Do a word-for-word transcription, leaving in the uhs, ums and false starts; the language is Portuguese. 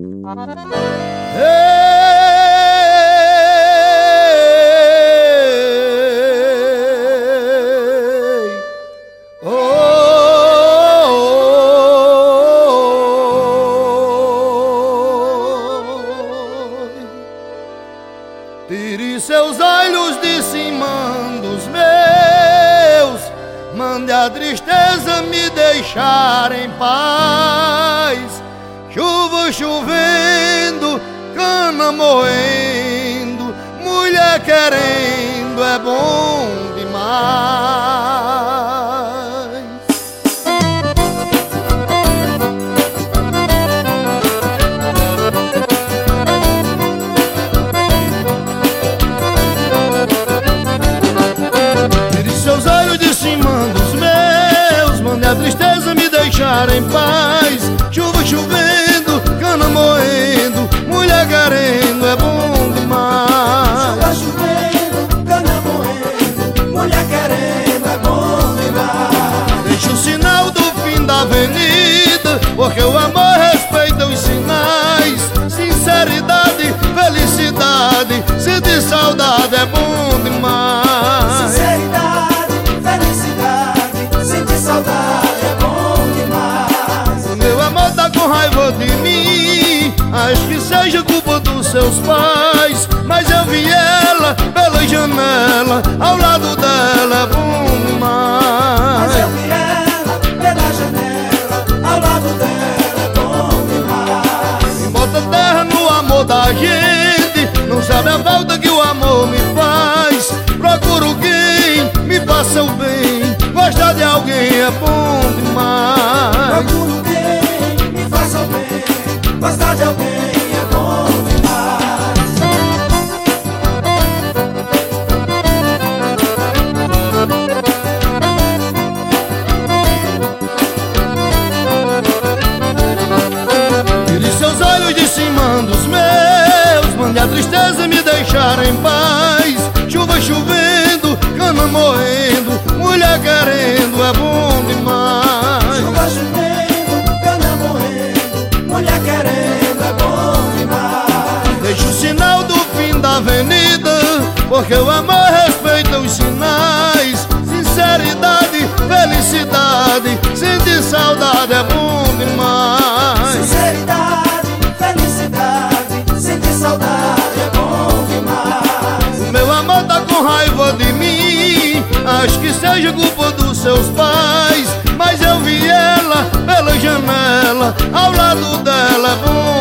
Tire seus olhos de cima dos meus, mande a tristeza me deixar em paz. Chuva chovendo, cana moendo, mulher querendo é bom demais. Seus olhos de cima dos meus, mande a tristeza me deixar em paz. Chuva chovendo, cana moendo, mulher querendo é bom demais. Chuva chovendo, cana moendo, mulher querendo é bom demais. Deixa o sinal do fim da avenida, porque o amor respeita os sinais. Sinceridade, felicidade, sentir saudade é bom demais. Sinceridade, felicidade, sentir saudade é bom demais. O meu amor tá com raiva de mim, acho que seja culpa dos seus pais. Mas eu vi ela pela janela, ao lado dela é bom demais. Mas eu vi ela pela janela, ao lado dela é bom demais. E bota terra no amor da gente, não sabe a falta que o amor me faz. Procuro quem me faça o bem, gostar de alguém é bom demais. Procuro quem me faça o bem, gostar de alguém é bom demais. Tire seus olhos de cima dos meus, mande a tristeza me deixar em paz. Chuva chovendo, cana moendo, mulher querendo é bom demais. Chuva chovendo, cana moendo, mulher querendo é bom demais. Deixa o sinal do fim da avenida, porque o amor respeita os sinais. Sinceridade, felicidade, sentir saudade é bom demais. Sinceridade, felicidade, sentir saudade é bom demais. O meu amor tá com raiva de mim, acho que seja culpa dos seus pais. Mas eu vi ela pela janela, ao lado dela é bom